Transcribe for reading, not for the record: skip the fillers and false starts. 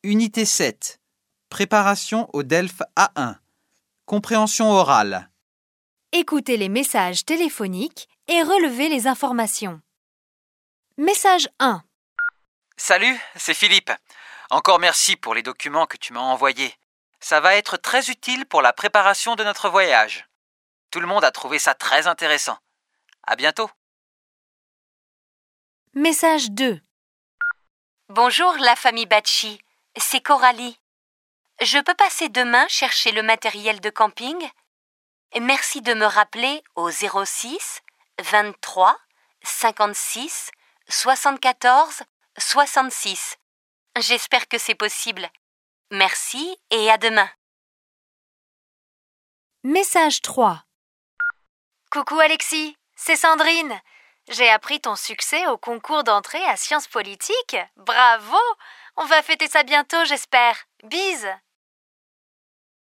Unité 7. Préparation au DELF A1. Compréhension orale. Écoutez les messages téléphoniques et relevez les informations. Message 1. Salut, c'est Philippe. Encore merci pour les documents que tu m'as envoyés. Ça va être très utile pour la préparation de notre voyage. Tout le monde a trouvé ça très intéressant. À bientôt. Message 2. Bonjour la famille Batchi, c'est Coralie. Je peux passer demain chercher le matériel de camping? Merci de me rappeler au 06 23 56 74 66. J'espère que c'est possible. Merci et à demain. Message 3. Coucou Alexis, c'est Sandrine. J'ai appris ton succès au concours d'entrée à Sciences Politiques. Bravo! On va fêter ça bientôt, j'espère. Bise!